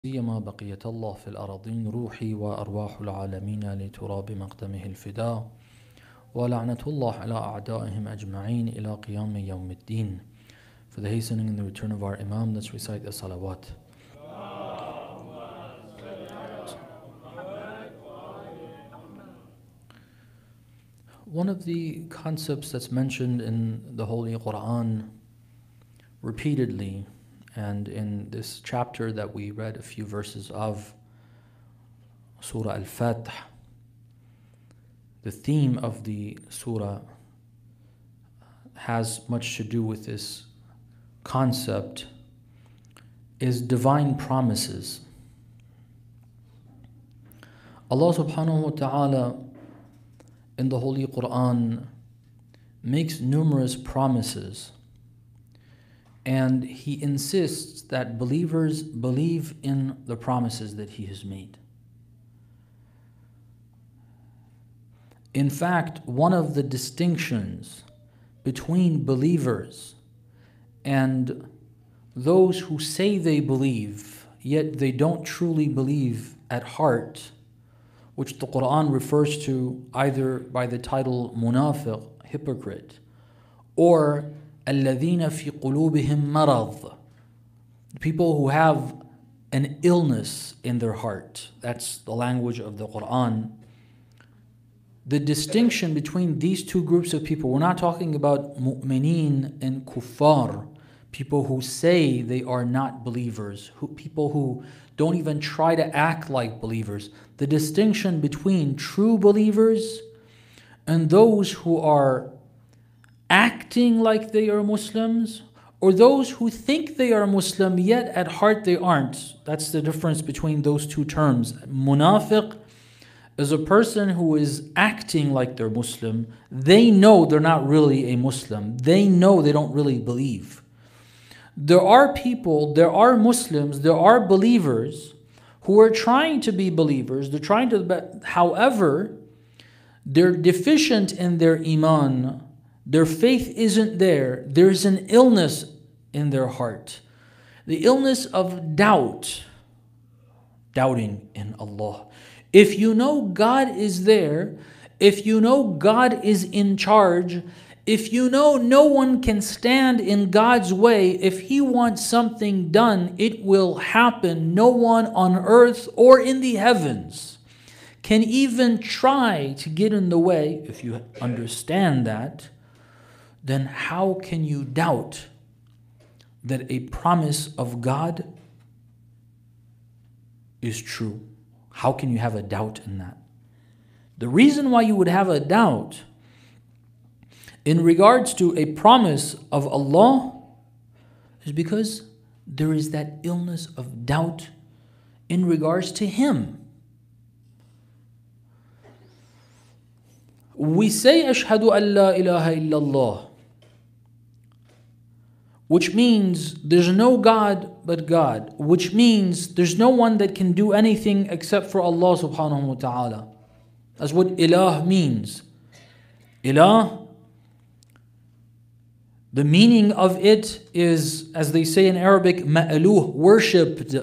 سيما بقية الله في الأراضين روحي وأرواح العالمين لتراب مقدمه الفداء ولعنة الله على أعدائهم أجمعين إلى قيام يوم الدين. For the hastening and the return of our Imam, let's recite the salawat. One of the concepts that's mentioned in the Holy Quran repeatedly, and in this chapter that we read a few verses of, Surah Al-Fatih, the theme of the surah has much to do with this concept, is divine promises. Allah subhanahu wa ta'ala in the Holy Quran makes numerous promises, and He insists that believers believe in the promises that He has made. In fact, one of the distinctions between believers and those who say they believe, yet they don't truly believe at heart, which the Quran refers to either by the title munafiq, hypocrite, or الَّذِينَ فِي قُلُوبِهِمْ مَرَضٍ, people who have an illness in their heart. That's the language of the Quran. The distinction between these two groups of people, we're not talking about mu'mineen and kuffar, people who say they are not believers, people who don't even try to act like believers. The distinction between true believers and those who are acting like they are Muslims, or those who think they are Muslim yet at heart they aren't. That's the difference between those two terms. Munafiq is a person who is acting like they're Muslim. They know they're not really a Muslim. They know they don't really believe. There are people, there are Muslims, there are believers who are trying to be believers. They're trying to, however, they're deficient in their iman. Their faith isn't there. There's an illness in their heart. The illness of doubt. Doubting in Allah. If you know God is there, if you know God is in charge, if you know no one can stand in God's way, if He wants something done, it will happen. No one on earth or in the heavens can even try to get in the way. If you understand that, then how can you doubt that a promise of God is true? How can you have a doubt in that? The reason why you would have a doubt in regards to a promise of Allah is because there is that illness of doubt in regards to Him. We say Ashhadu an la ilaha illallah, which means there's no God but God, which means there's no one that can do anything except for Allah subhanahu wa ta'ala. That's what ilah means. Ilah, the meaning of it is, as they say in Arabic, ma'aluh, worshipped.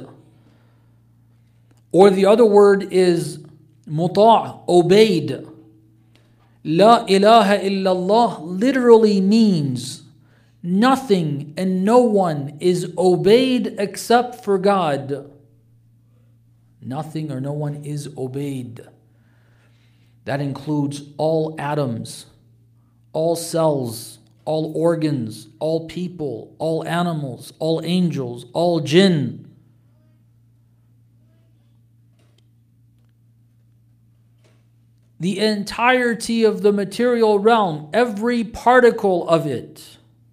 Or the other word is muta', obeyed. La ilaha illallah literally means nothing and no one is obeyed except for God. Nothing or no one is obeyed. That includes all atoms, all cells, all organs, all people, all animals, all angels, all jinn. The entirety of the material realm, every particle of it.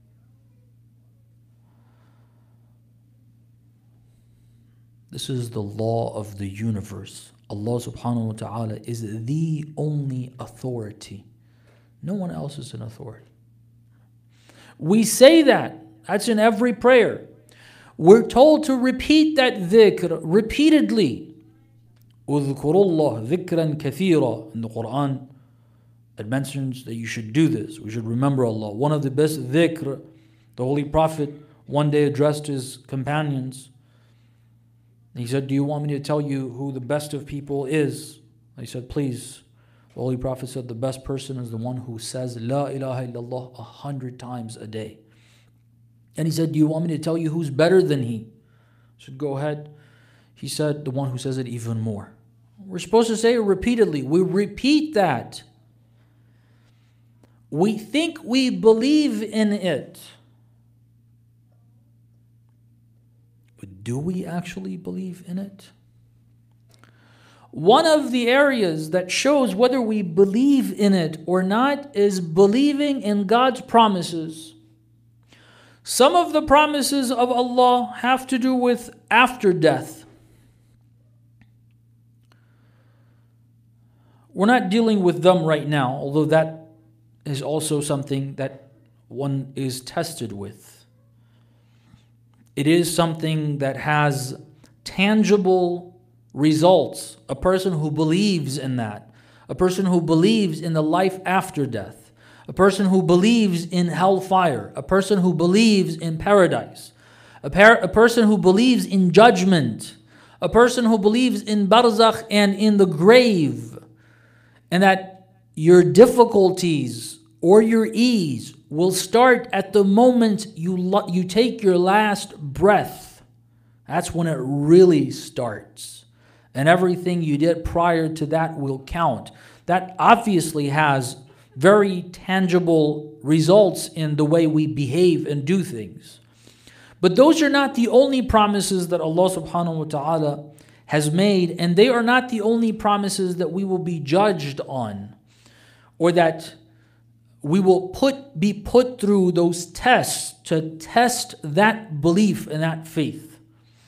This is the law of the universe. Allah subhanahu wa ta'ala is the only authority. No one else is an authority. We say that. That's in every prayer. We're told to repeat that dhikr repeatedly. اذكروا الله ذكرا كثيرا. In the Quran, it mentions that you should do this. We should remember Allah. One of the best dhikr, the Holy Prophet one day addressed his companions He said, do you want me to tell you who the best of people is? He said, please. The Holy Prophet said, the best person is the one who says La ilaha illallah 100 times a day. And he said, do you want me to tell you who's better than he? I said, go ahead. He said, the one who says it even more. We're supposed to say it repeatedly. We repeat that. We think we believe in it. But do we actually believe in it? One of the areas that shows whether we believe in it or not is believing in God's promises. Some of the promises of Allah have to do with after death. We're not dealing with them right now, although that is also something that one is tested with. It is something that has tangible results. A person who believes in that. A person who believes in the life after death. A person who believes in hellfire. A person who believes in paradise. A person who believes in judgment. A person who believes in barzakh and in the grave. And that your difficulties or your ease will start at the moment you take your last breath. That's when it really starts. And everything you did prior to that will count. That obviously has very tangible results in the way we behave and do things. But those are not the only promises that Allah subhanahu wa ta'ala has made, and they are not the only promises that we will be judged on, or that we will be put through those tests to test that belief and that faith.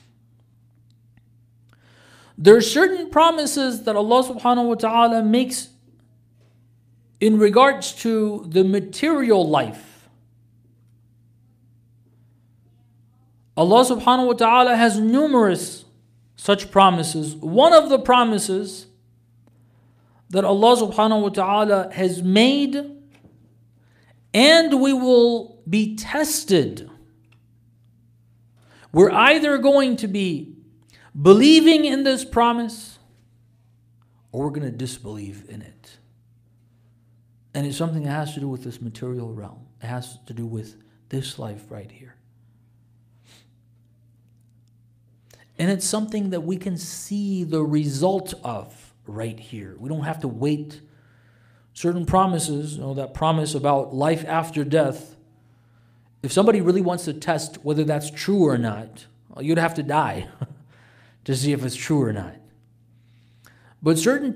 There are certain promises that Allah subhanahu wa ta'ala makes in regards to the material life. Allah subhanahu wa ta'ala has numerous such promises. One of the promises that Allah subhanahu wa ta'ala has made, and we will be tested. We're either going to be believing in this promise, or we're going to disbelieve in it. And it's something that has to do with this material realm. It has to do with this life right here. And it's something that we can see the result of right here. We don't have to wait. Certain promises, that promise about life after death, if somebody really wants to test whether that's true or not, you'd have to die to see if it's true or not. But certain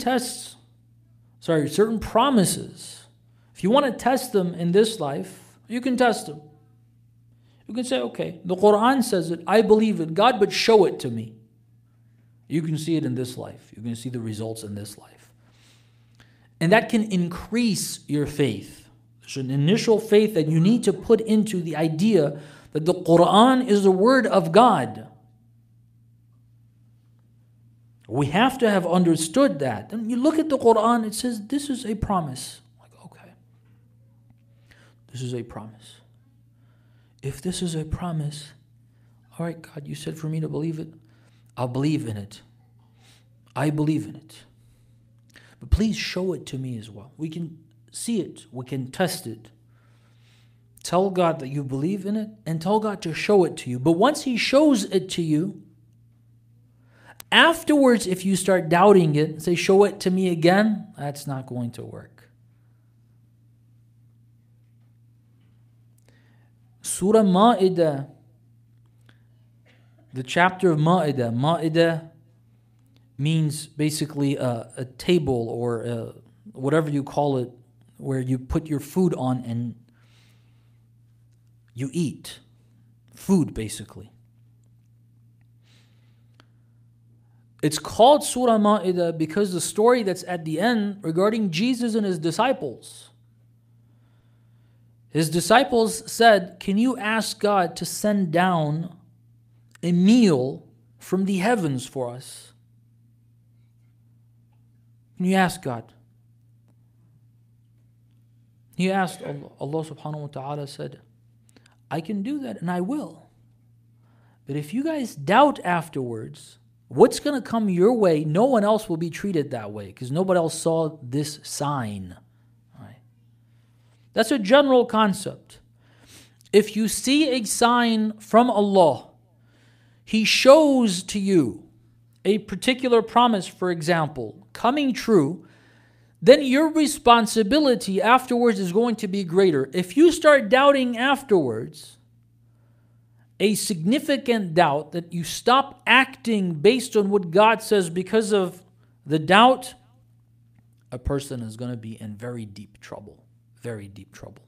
promises, if you want to test them in this life, you can test them. You can say, okay, the Quran says it, I believe it, God, but show it to me. You can see it in this life. You can see the results in this life. And that can increase your faith. There's an initial faith that you need to put into the idea that the Quran is the word of God. We have to have understood that. And you look at the Quran, it says, this is a promise. Like, okay, this is a promise. If this is a promise, all right, God, you said for me to believe it. I'll believe in it. I believe in it. But please show it to me as well. We can see it. We can test it. Tell God that you believe in it and tell God to show it to you. But once He shows it to you, afterwards, if you start doubting it and say, show it to me again, that's not going to work. Surah Ma'idah, the chapter of Ma'idah. Ma'idah means basically a table or whatever you call it, where you put your food on and you eat. Food, basically. It's called Surah Ma'idah because the story that's at the end regarding Jesus and His disciples. His disciples said, can you ask God to send down a meal from the heavens for us? Can you ask God? He asked Allah subhanahu wa ta'ala said, I can do that and I will. But if you guys doubt afterwards, what's going to come your way, no one else will be treated that way because nobody else saw this sign. Right? That's a general concept. If you see a sign from Allah, He shows to you a particular promise, for example, coming true, then your responsibility afterwards is going to be greater. If you start doubting afterwards, a significant doubt that you stop acting based on what God says because of the doubt, a person is going to be in very deep trouble. Very deep trouble.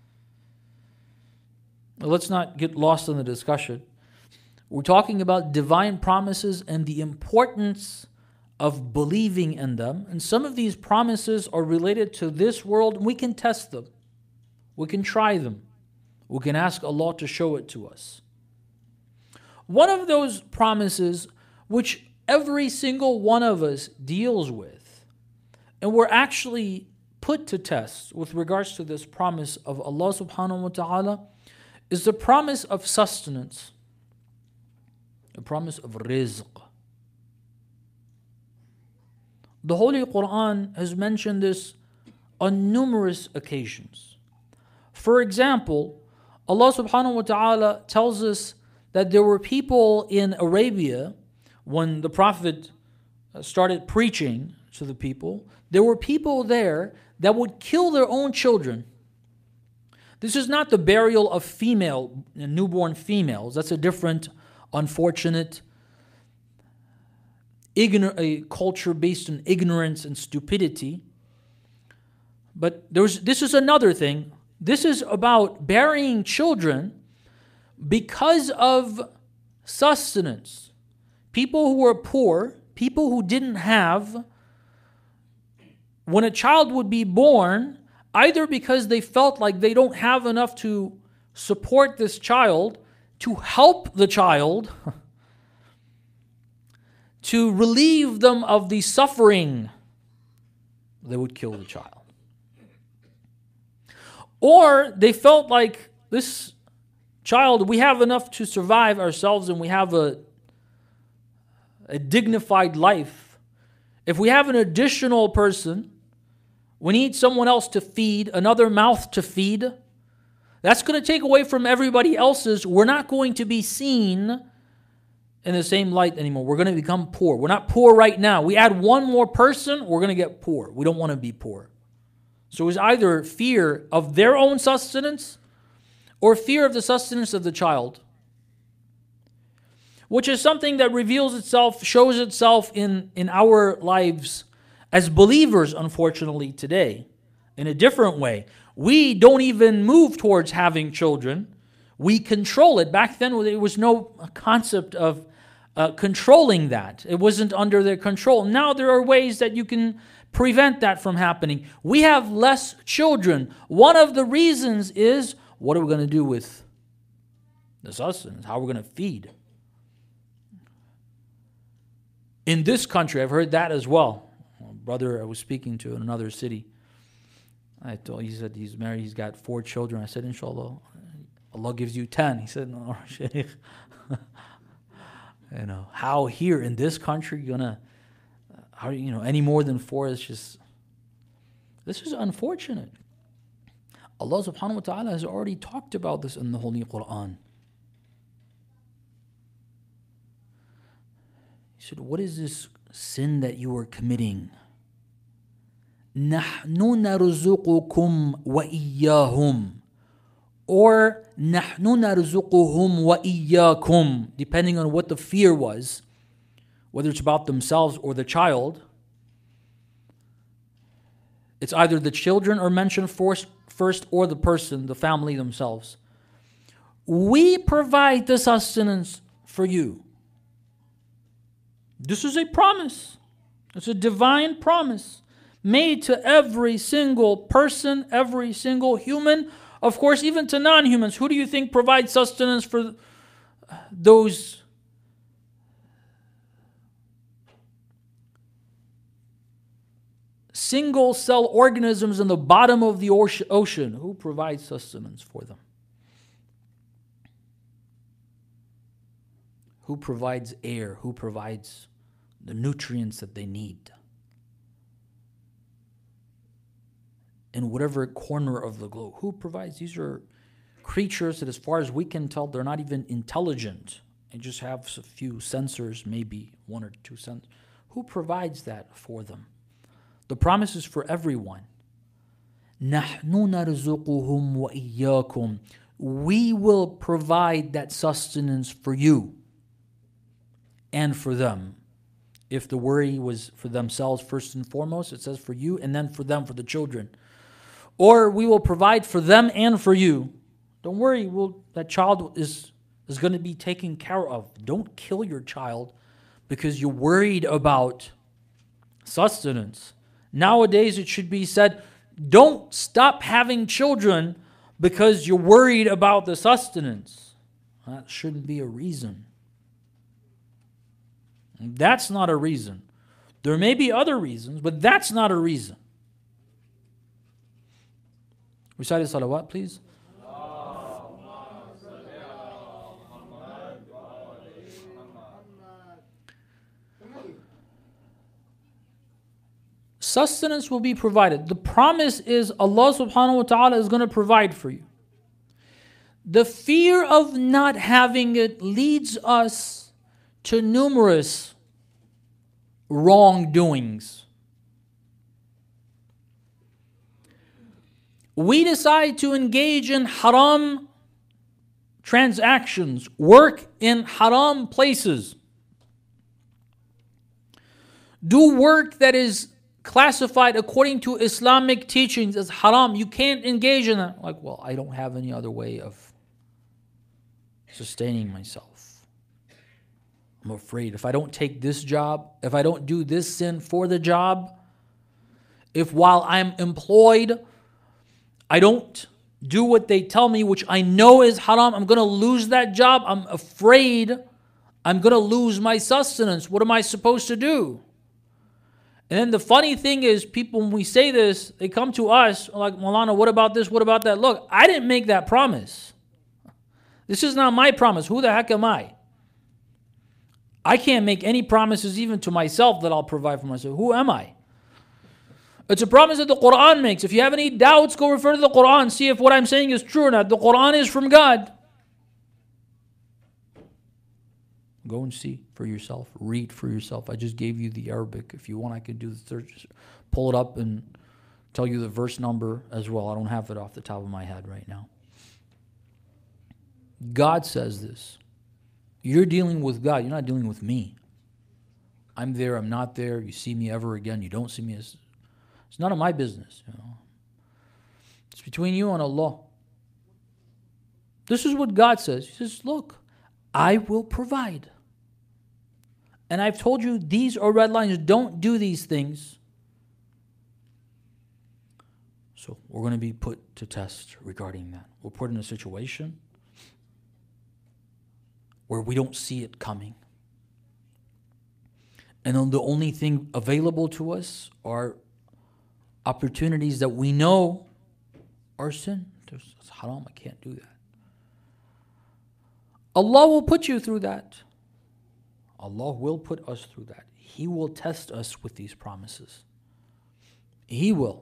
Let's not get lost in the discussion. We're talking about divine promises and the importance of believing in them. And some of these promises are related to this world, and we can test them. We can try them. We can ask Allah to show it to us. One of those promises which every single one of us deals with, and we're actually put to test with regards to this promise of Allah subhanahu wa ta'ala, is the promise of sustenance, the promise of rizq. The Holy Quran has mentioned this on numerous occasions. For example, Allah subhanahu wa ta'ala tells us that there were people in Arabia when the Prophet started preaching to the people. There were people there that would kill their own children. This is not the burial of newborn females. That's a different, unfortunate, a culture based on ignorance and stupidity. But this is another thing. This is about burying children because of sustenance. People who were poor, people who didn't have, when a child would be born, either because they felt like they don't have enough to support this child, to help the child, to relieve them of the suffering, they would kill the child. Or they felt like this child, we have enough to survive ourselves and we have a dignified life. If we have an additional person, we need someone else to feed, another mouth to feed. That's going to take away from everybody else's. We're not going to be seen in the same light anymore. We're going to become poor. We're not poor right now. We add one more person, we're going to get poor. We don't want to be poor. So it was either fear of their own sustenance or fear of the sustenance of the child, which is something that reveals itself, shows itself in our lives as believers, unfortunately, today, in a different way. We don't even move towards having children. We control it. Back then, there was no concept of controlling that. It wasn't under their control. Now there are ways that you can prevent that from happening. We have less children. One of the reasons is, what are we going to do with the sustenance? How are we going to feed? In this country, I've heard that as well. A brother I was speaking to in another city, he said he's married, he's got 4 children. I said, inshallah, Allah gives you 10. He said, no, Shaykh. How here in this country you're gonna, any more than 4 is just, this is unfortunate. Allah subhanahu wa ta'ala has already talked about this in the Holy Quran. He said, what is this sin that you are committing? نَحْنُ نَرْزُقُكُمْ وَإِيَّاهُمْ, or نَحْنُ نَرْزُقُهُمْ وَإِيَّاكُمْ, depending on what the fear was, whether it's about themselves or the child. It's either the children are mentioned first or the person, the family themselves. We provide the sustenance for you. This is a promise. It's a divine promise made to every single person, every single human. Of course, even to non-humans. Who do you think provides sustenance for those single-cell organisms in the bottom of the ocean? Who provides sustenance for them? Who provides air? Who provides the nutrients that they need? In whatever corner of the globe. Who provides? These are creatures that, as far as we can tell, they're not even intelligent. They just have a few sensors, maybe one or two sensors. Who provides that for them? The promise is for everyone. نَحْنُ نَرْزُقُهُمْ وَإِيَّاكُمْ. We will provide that sustenance for you and for them. If the worry was for themselves first and foremost, it says for you, and then for them, for the children. Or we will provide for them and for you. Don't worry, that child is going to be taken care of. Don't kill your child because you're worried about sustenance. Nowadays it should be said, don't stop having children because you're worried about the sustenance. That shouldn't be a reason. That's not a reason. There may be other reasons, but that's not a reason. Recite the salawat, please. Sustenance will be provided. The promise is Allah subhanahu wa ta'ala is going to provide for you. The fear of not having it leads us to numerous wrongdoings. We decide to engage in haram transactions, work in haram places, do work that is classified according to Islamic teachings as haram. You can't engage in that. Like, well, I don't have any other way of sustaining myself. I'm afraid if I don't take this job, if I don't do this sin for the job, if while I'm employed, I don't do what they tell me, which I know is haram, I'm going to lose that job. I'm afraid I'm going to lose my sustenance. What am I supposed to do? And then the funny thing is, people, when we say this, they come to us like, Maulana, what about this? What about that? Look, I didn't make that promise. This is not my promise. Who the heck am I? I can't make any promises even to myself that I'll provide for myself. Who am I? It's a promise that the Quran makes. If you have any doubts, go refer to the Quran. See if what I'm saying is true or not. The Quran is from God. Go and see for yourself. Read for yourself. I just gave you the Arabic. If you want, I could do the search. Pull it up and tell you the verse number as well. I don't have it off the top of my head right now. God says this. You're dealing with God. You're not dealing with me. I'm there. I'm not there. You see me ever again. You don't see me. It's none of my business. It's between you and Allah. This is what God says. He says, look, I will provide. And I've told you these are red lines. Don't do these things. So we're going to be put to test regarding that. We're put in a situation where we don't see it coming. And then the only thing available to us are opportunities that we know are sin. It's haram, I can't do that. Allah will put you through that. Allah will put us through that. He will test us with these promises. He will.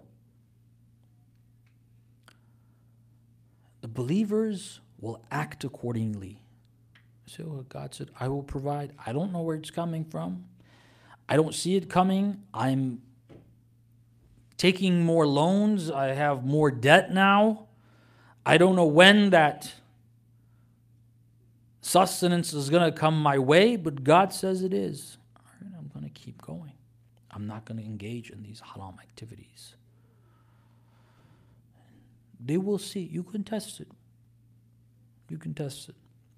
The believers will act accordingly. So God said, I will provide. I don't know where it's coming from. I don't see it coming. I'm taking more loans. I have more debt now. I don't know when that sustenance is going to come my way, but God says it is. All right, I'm going to keep going. I'm not going to engage in these haram activities. They will see. You can test it. You can test it.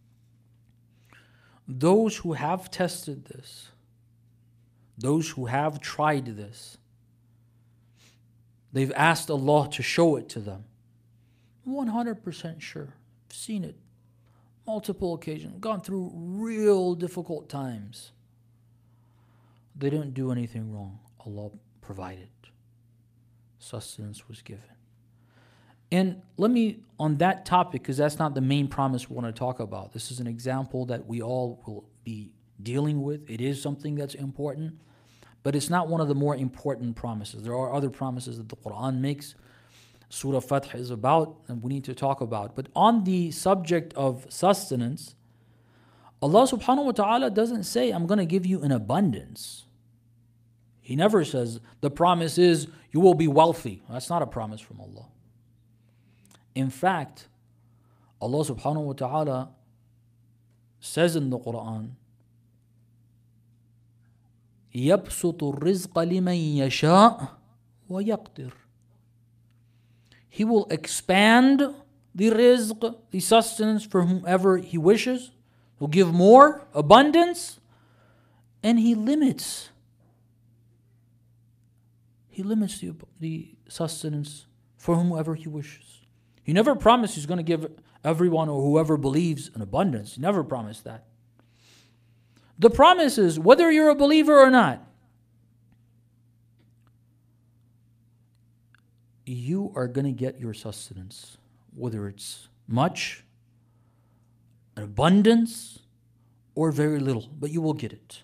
Those who have tested this, those who have tried this, they've asked Allah to show it to them. 100% sure. I've seen it. Multiple occasions. Gone through real difficult times. They didn't do anything wrong. Allah provided. Sustenance was given. And let me, on that topic, because that's not the main promise we want to talk about. This is an example that we all will be dealing with. It is something that's important, but it's not one of the more important promises. There are other promises that the Quran makes. Surah Fath is about, and we need to talk about. But on the subject of sustenance, Allah subhanahu wa ta'ala doesn't say, I'm going to give you in abundance. He never says, the promise is you will be wealthy. That's not a promise from Allah. In fact, Allah subhanahu wa ta'ala says in the Quran, يَبْسُطُ الرِّزْقَ لِمَنْ يَشَاءُ وَيَقْدِرُ. He will expand the rizq, the sustenance for whomever He wishes. He'll give more, abundance, and He limits. He limits the sustenance for whomever He wishes. He never promised He's going to give everyone or whoever believes an abundance. He never promised that. The promise is whether you're a believer or not, you are going to get your sustenance, whether it's much, an abundance, or very little, but you will get it.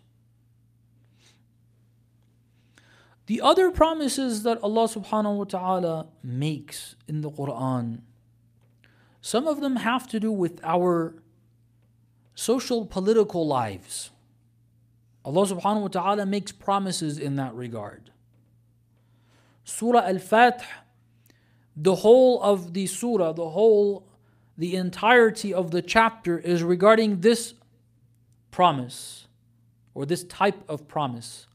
The other promises that Allah subhanahu wa ta'ala makes in the Quran, some of them have to do with our social political lives. Allah subhanahu wa ta'ala makes promises in that regard. Surah Al-Fath, the whole of the surah, the entirety of the chapter is regarding this promise, or this type of promise.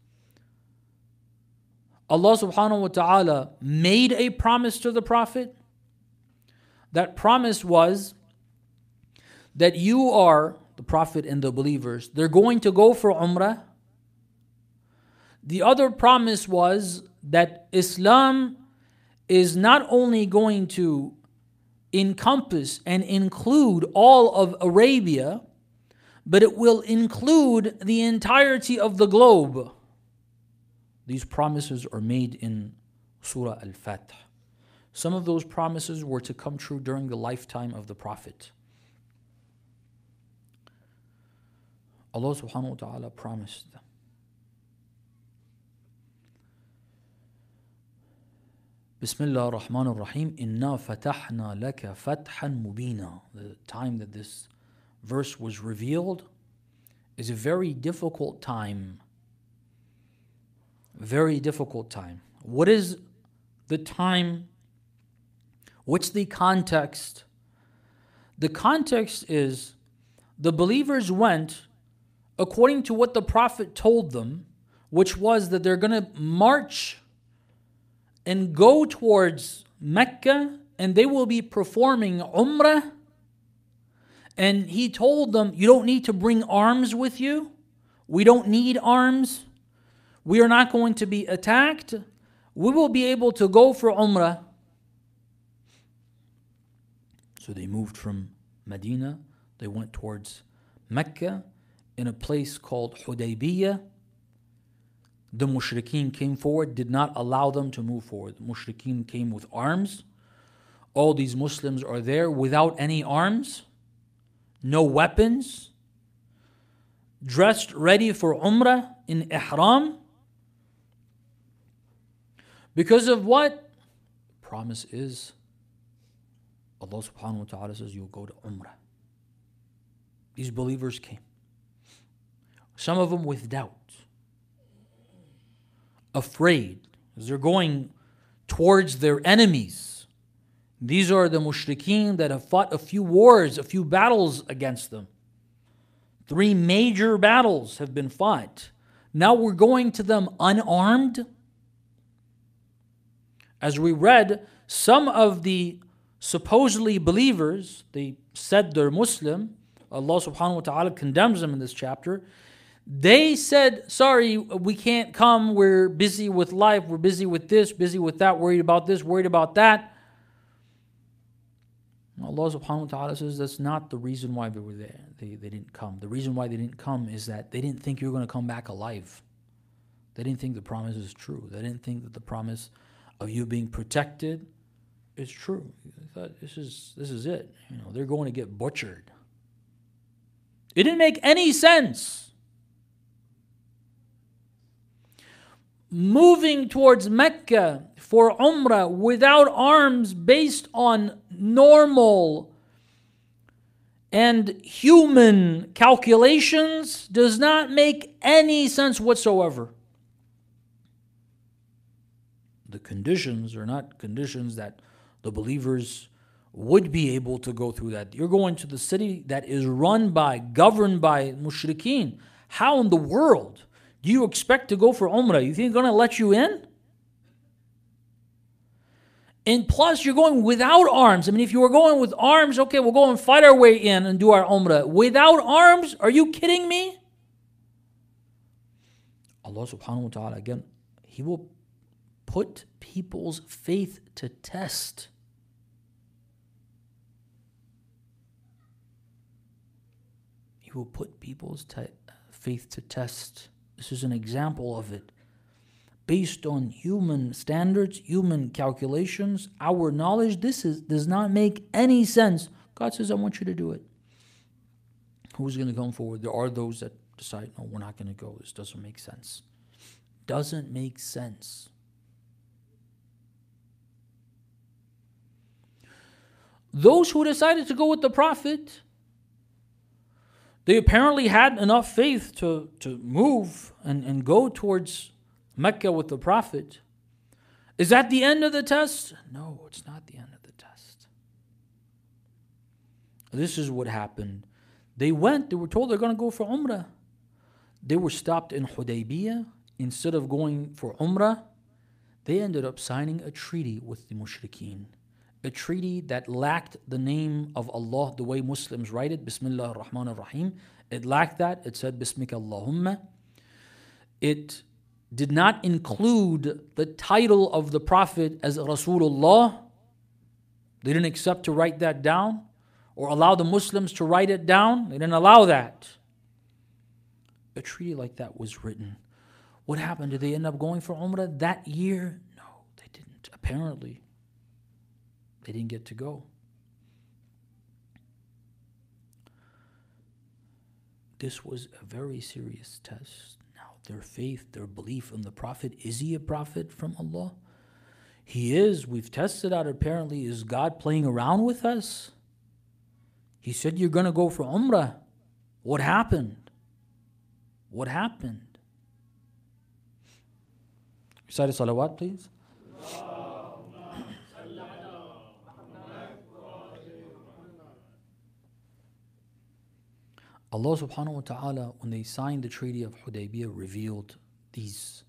Allah subhanahu wa ta'ala made a promise to the Prophet. That promise was that you are, the Prophet and the believers, they're going to go for Umrah. The other promise was that Islam is not only going to encompass and include all of Arabia, but it will include the entirety of the globe. These promises are made in Surah Al-Fath. Some of those promises were to come true during the lifetime of the Prophet. Allah subhanahu wa ta'ala promised them. Bismillah ar-Rahman ar-Rahim. Inna fatahna laka fathan mubina. The time that this verse was revealed is a very difficult time. Very difficult time. What is the time? What's the context? The context is the believers went according to what the Prophet told them, which was that they're going to march and go towards Mecca and they will be performing Umrah. And he told them, you don't need to bring arms with you. We don't need arms. We are not going to be attacked. We will be able to go for Umrah. So they moved from Medina. They went towards Mecca in a place called Hudaybiyah. The mushrikeen came forward, did not allow them to move forward. The mushrikeen came with arms. All these Muslims are there without any arms, no weapons, dressed ready for Umrah in Ihram. Because of what? Promise is, Allah subhanahu wa ta'ala says, you'll go to Umrah. These believers came. Some of them with doubt. Afraid. Because they're going towards their enemies. These are the mushrikeen that have fought a few wars, a few battles against them. 3 major battles have been fought. Now we're going to them unarmed. As we read, some of the supposedly believers, they said they're Muslim. Allah subhanahu wa ta'ala condemns them in this chapter. They said, sorry, we can't come. We're busy with life. We're busy with this, busy with that, worried about this, worried about that. Allah subhanahu wa ta'ala says that's not the reason why they were there. They didn't come. The reason why they didn't come is that they didn't think you were going to come back alive. They didn't think the promise is true. They didn't think that the promise of you being protected It's true. They thought this is it. They're going to get butchered. It didn't make any sense. Moving towards Mecca for Umrah without arms based on normal and human calculations does not make any sense whatsoever. The conditions are not conditions that the believers would be able to go through that. You're going to the city that is governed by mushrikeen. How in the world do you expect to go for Umrah? You think they're going to let you in? And plus, you're going without arms. I mean, if you were going with arms, okay, we'll go and fight our way in and do our Umrah. Without arms? Are you kidding me? Allah subhanahu wa ta'ala, again, He will put people's faith to test. He will put people's faith to test. This is an example of it. Based on human standards, human calculations, our knowledge, does not make any sense. God says, I want you to do it. Who's going to come forward? There are those that decide, no, we're not going to go. This doesn't make sense. Doesn't make sense. Those who decided to go with the Prophet, they apparently had enough faith to move and go towards Mecca with the Prophet. Is that the end of the test? No, it's not the end of the test. This is what happened. They were told they're going to go for Umrah. They were stopped in Hudaybiyah. Instead of going for Umrah, they ended up signing a treaty with the mushrikeen. A treaty that lacked the name of Allah the way Muslims write it, Bismillah ar-Rahman ar-Rahim. It lacked that. It said, Bismika Allahumma. It did not include the title of the Prophet as Rasulullah. They didn't accept to write that down or allow the Muslims to write it down. They didn't allow that. A treaty like that was written. What happened? Did they end up going for Umrah that year? No, they didn't. Apparently, they didn't get to go. This was a very serious test. Now, their faith, their belief in the Prophet, is he a prophet from Allah? He is. We've tested out apparently. Is God playing around with us? He said you're going to go for Umrah. What happened? What happened? Recite a salawat, please. Allah subhanahu wa ta'ala, when they signed the treaty of Hudaybiyah, revealed these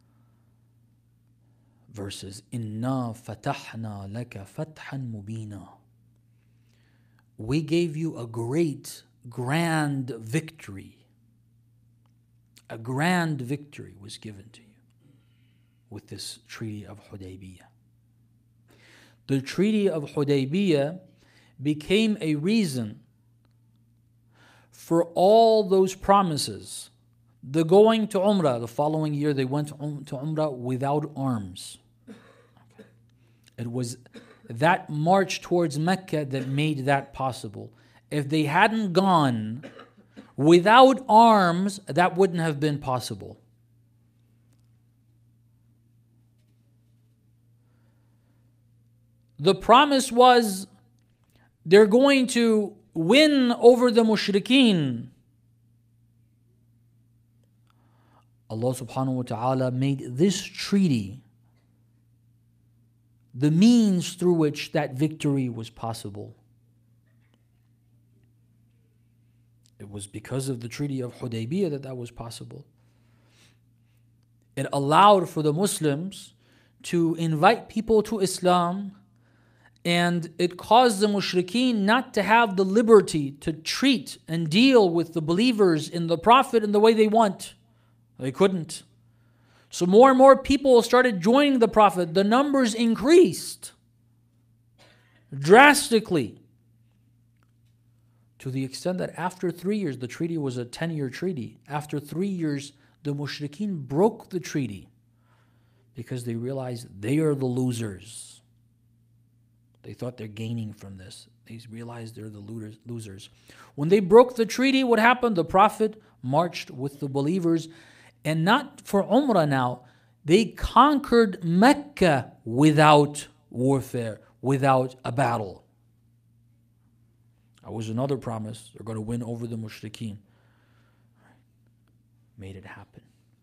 verses. Inna fatahna laka fathan mubina. We gave you a great, grand victory. A grand victory was given to you with this treaty of Hudaybiyah. The treaty of Hudaybiyah became a reason for all those promises. The going to Umrah, the following year they went to Umrah without arms. It was that march towards Mecca that made that possible. If they hadn't gone without arms, that wouldn't have been possible. The promise was they're going to win over the mushrikeen. Allah subhanahu wa ta'ala made this treaty the means through which that victory was possible. It was because of the treaty of Hudaybiyah that was possible. It allowed for the Muslims to invite people to Islam, and it caused the mushrikeen not to have the liberty to treat and deal with the believers in the Prophet in the way they want. They couldn't. So more and more people started joining the Prophet. The numbers increased drastically, to the extent that after 3 years, the treaty was a 10-year treaty. After 3 years, the mushrikeen broke the treaty because they realized they are the losers. They thought they're gaining from this. They realized they're the losers. When they broke the treaty, what happened? The Prophet marched with the believers, and not for Umrah now. They conquered Mecca without warfare, without a battle. That was another promise. They're going to win over the mushrikeen. Made it happen.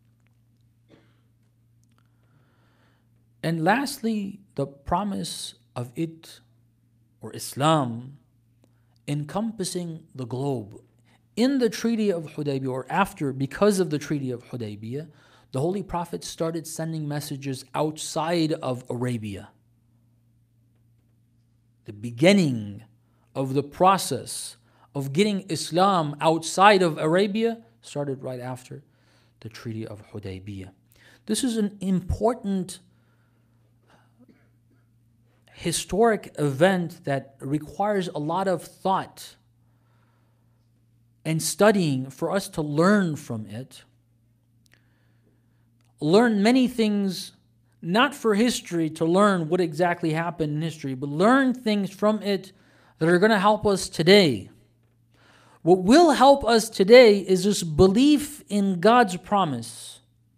And lastly, the promise of it, or Islam, encompassing the globe. In the Treaty of Hudaybiyah, or after, because of the Treaty of Hudaybiyah, the Holy Prophet started sending messages outside of Arabia. The beginning of the process of getting Islam outside of Arabia started right after the Treaty of Hudaybiyah. This is an important historic event that requires a lot of thought and studying for us to learn from it. Learn many things, not for history to learn what exactly happened in history, but learn things from it that are going to help us today. What will help us today is this belief in God's promise.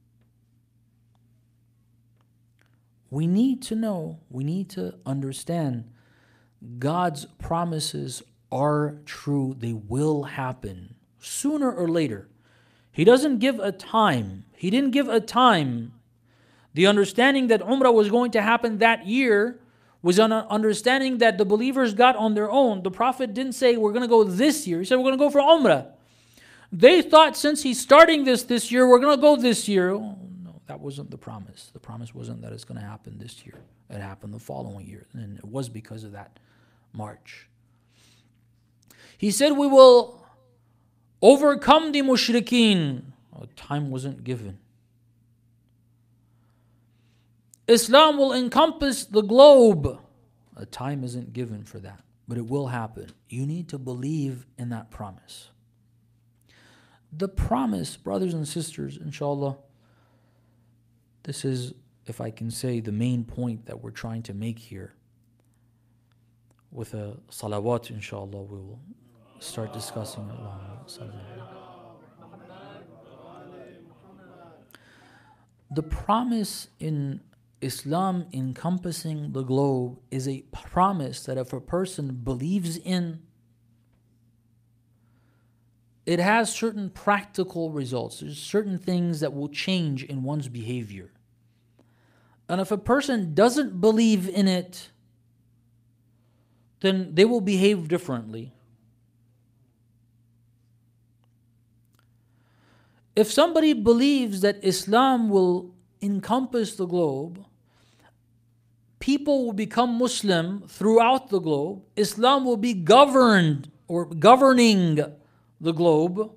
We need to know, we need to understand God's promises are true. They will happen sooner or later. He doesn't give a time. He didn't give a time. The understanding that Umrah was going to happen that year was an understanding that the believers got on their own. The Prophet didn't say, we're going to go this year. He said, we're going to go for Umrah. They thought, since he's starting this year, we're going to go this year. Oh, no, that wasn't the promise. The promise wasn't that it's going to happen this year. It happened the following year. And it was because of that march. He said, we will overcome the mushrikeen. Oh, time wasn't given. Islam will encompass the globe. A time isn't given for that, but it will happen. You need to believe in that promise. The promise, brothers and sisters, inshallah, this is, if I can say, the main point that we're trying to make here. With a salawat, inshallah, we will start discussing it. The promise in Islam encompassing the globe is a promise that if a person believes in, it has certain practical results. There's certain things that will change in one's behavior. And if a person doesn't believe in it, then they will behave differently. If somebody believes that Islam will encompass the globe, people will become Muslim throughout the globe, Islam will be governed or governing the globe,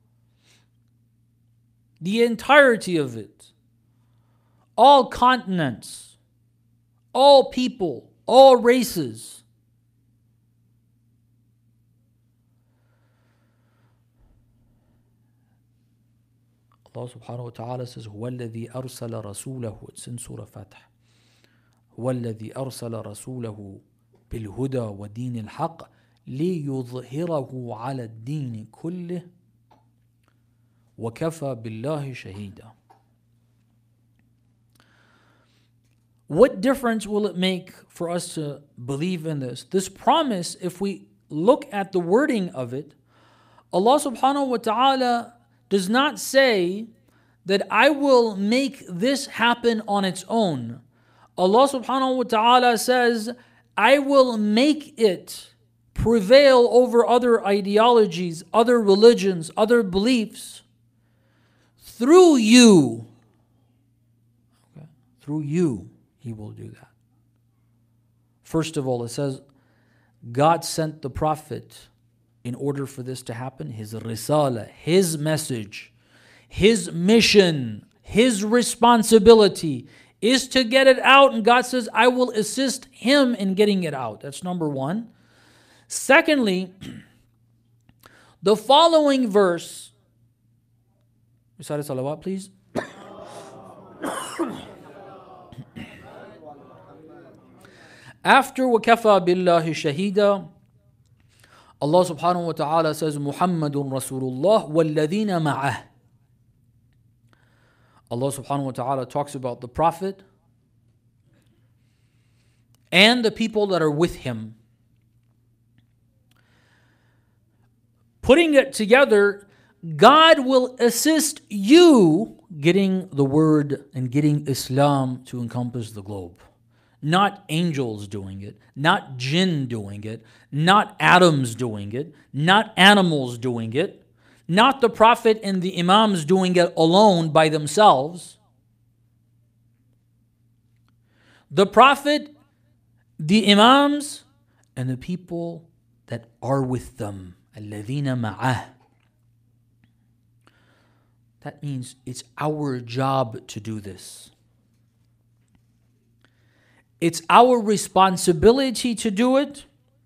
the entirety of it, all continents, all people, all races. Allah subhanahu wa ta'ala says, هُوَ الَّذِي أَرْسَلَ رَسُولَهُ. It's in Surah Fatih. هُوَ الَّذِي أَرْسَلَ رَسُولَهُ بِالْهُدَى وَدِينِ الْحَقِّ لِيُظْهِرَهُ عَلَى الدِّينِ كُلِّهِ وَكَفَى بِاللَّهِ شَهِيدًا. What difference will it make for us to believe in this? This promise, if we look at the wording of it, Allah subhanahu wa ta'ala does not say that I will make this happen on its own. Allah subhanahu wa ta'ala says, I will make it prevail over other ideologies, other religions, other beliefs through you. Okay. Through you, He will do that. First of all, it says, God sent the Prophet in order for this to happen. His risala, his message, his mission, his responsibility is to get it out. And God says, I will assist him in getting it out. That's number one. Secondly, the following verse. Recite salawat, please. After وَكَفَى بِاللَّهِ شَهِيدًا, Allah subhanahu wa ta'ala says, مُحَمَّدٌ رَسُولُ اللَّهِ وَالَّذِينَ مَعَهُ. Allah subhanahu wa ta'ala talks about the Prophet and the people that are with him. Putting it together, God will assist you getting the word and getting Islam to encompass the globe. Not angels doing it, not jinn doing it, not atoms doing it, not animals doing it, not the Prophet and the Imams doing it alone by themselves. The Prophet, the Imams, and the people that are with them. الَّذِينَ مَعَهُ. That means it's our job to do this. It's our responsibility to do it.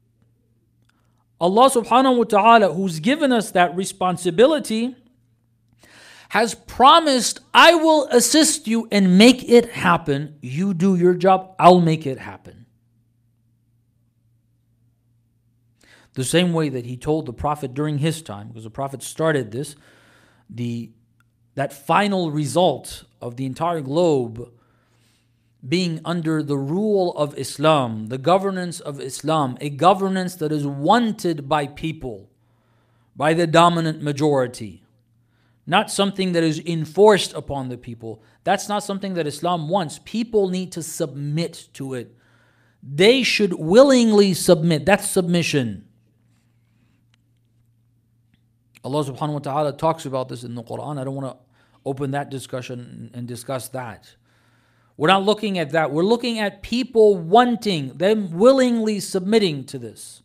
Allah subhanahu wa ta'ala, who's given us that responsibility, has promised, I will assist you and make it happen. You do your job, I'll make it happen. The same way that he told the Prophet during his time, because the Prophet started this, that final result of the entire globe being under the rule of Islam, the governance of Islam, a governance that is wanted by people, by the dominant majority. Not something that is enforced upon the people. That's not something that Islam wants. People need to submit to it. They should willingly submit. That's submission. Allah subhanahu wa ta'ala talks about this in the Quran. I don't want to open that discussion and discuss that. We're not looking at that. We're looking at people wanting, them willingly submitting to this.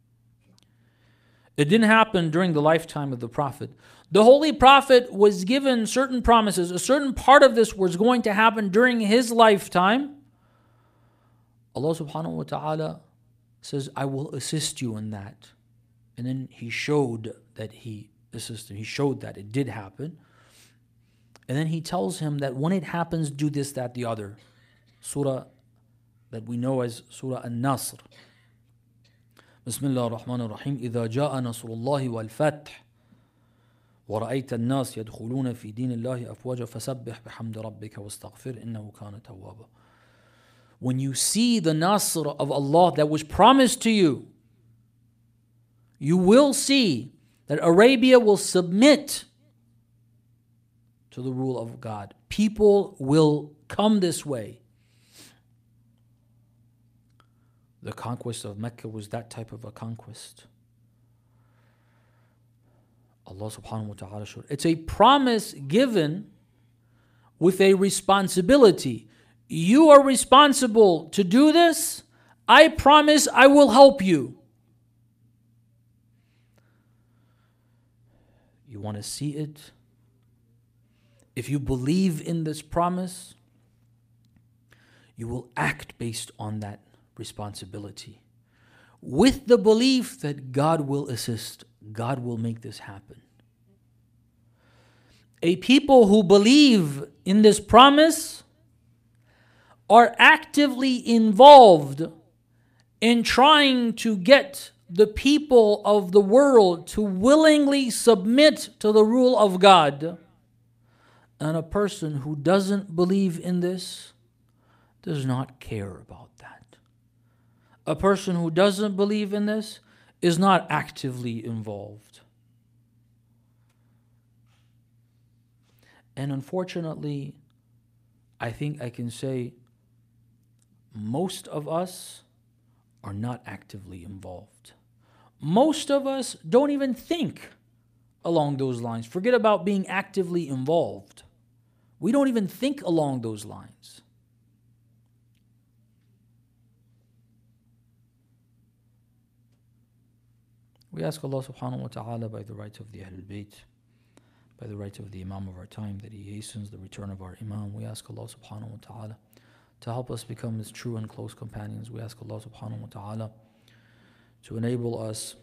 It didn't happen during the lifetime of the Prophet. The Holy Prophet was given certain promises. A certain part of this was going to happen during his lifetime. Allah subhanahu wa ta'ala says, I will assist you in that. And then he showed that he assisted. He showed that it did happen. And then he tells him that when it happens, do this, that, the other. Surah that we know as Surah An-Nasr. Bismillah ar-Rahman ar-Rahim. إِذَا جَاءَ نَصْرُ اللَّهِ وَالْفَتْحِ وَرَأَيْتَ النَّاسِ يَدْخُلُونَ فِي دِينِ اللَّهِ أَفْوَاجًا فَسَبِّحْ بِحَمْدِ رَبِّكَ وَاسْتَغْفِرْ إِنَّهُ كَانَ تَوَّابًا. When you see the Nasr of Allah that was promised to you, you will see that Arabia will submit to the rule of God. People will come this way. The conquest of Mecca was that type of a conquest. Allah subhanahu wa ta'ala showed. It's a promise given with a responsibility. You are responsible to do this. I promise I will help you. You want to see it? If you believe in this promise, you will act based on that responsibility. With the belief that God will assist, God will make this happen. A people who believe in this promise are actively involved in trying to get the people of the world to willingly submit to the rule of God. And a person who doesn't believe in this does not care about that. A person who doesn't believe in this is not actively involved. And unfortunately, I think I can say most of us are not actively involved. Most of us don't even think along those lines. Forget about being actively involved. We don't even think along those lines. We ask Allah subhanahu wa ta'ala by the right of the Ahlul Bayt, by the right of the Imam of our time, that He hastens the return of our Imam. We ask Allah subhanahu wa ta'ala to help us become His true and close companions. We ask Allah subhanahu wa ta'ala to enable us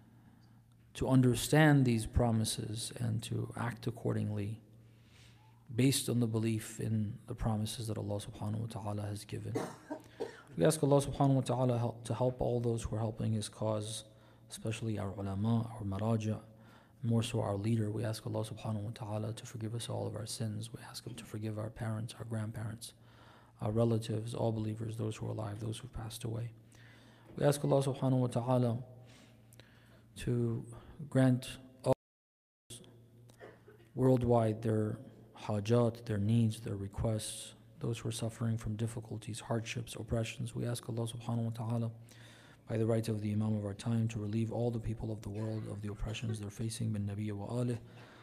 to understand these promises and to act accordingly based on the belief in the promises that Allah subhanahu wa ta'ala has given. We ask Allah subhanahu wa ta'ala to help all those who are helping His cause, especially our ulama, our maraja, more so our leader. We ask Allah subhanahu wa ta'ala to forgive us all of our sins. We ask Him to forgive our parents, our grandparents, our relatives, all believers, those who are alive, those who have passed away. We ask Allah subhanahu wa ta'ala to grant all worldwide their hajat, their needs, their requests, those who are suffering from difficulties, hardships, oppressions. We ask Allah subhanahu wa ta'ala, by the right of the Imam of our time, to relieve all the people of the world of the oppressions they're facing. Bin Nabiya wa alih.